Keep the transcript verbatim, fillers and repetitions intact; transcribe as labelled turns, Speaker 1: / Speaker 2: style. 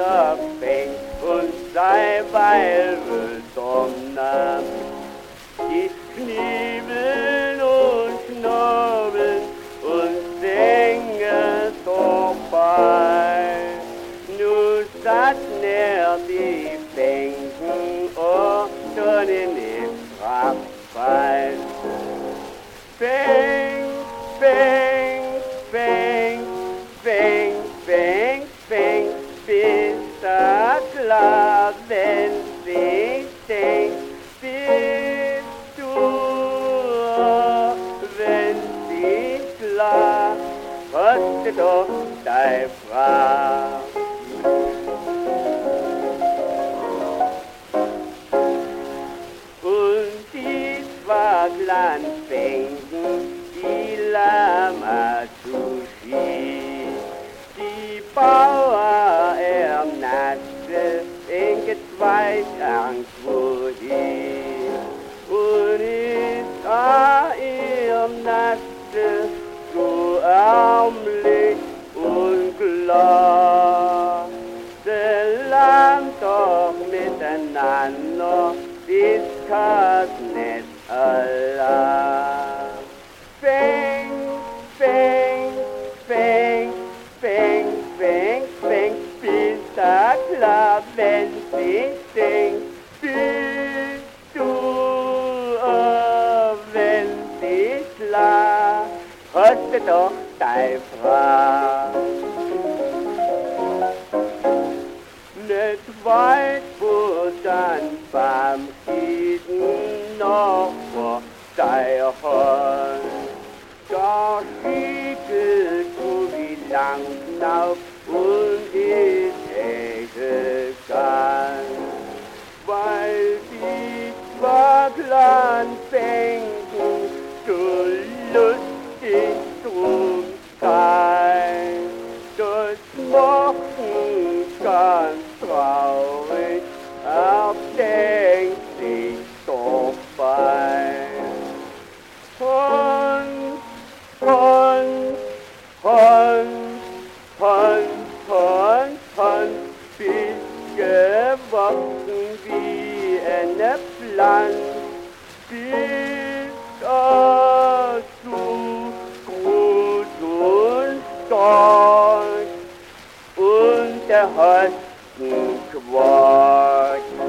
Speaker 1: verfängt und sei Weilbesonner. Die kniebeln und knorren und singen vorbei. Nu satt ner die Bänken och dann in den Straffein. Bäng, bäng, bäng, bäng, bäng, bäng, bist da klar, wenn sie denkt, bist du, wenn sie klar, hast doch dein Frau. Und die Waglandbänken, die Lama-Sushi, die Bauer er nasse, in Gezweig irgendwo hin. Und ist a ihr nasse, so ärmlich und klar. Sie lernt doch miteinander, ist das nicht Allah. Bäng, bäng, bäng, bäng, bäng, bäng, bist da klar, wenn sie singt, bist du, oh, wenn sie klar, hast du doch deine Frau. Nicht weit, wo dann beim Kieden noch vor dein Hand. Da schickelt du wie lang auf und ist echt ganz. Weil die Waglandbänken so lustig drum sein. Das Mochen ganz traurig, er denkt sich doch bei. Hund, Hund, Hund, Hund, Hund, Hund, bist gewachsen wie eine Pflanze, bist auch so groß und stark und der Hasten Quark.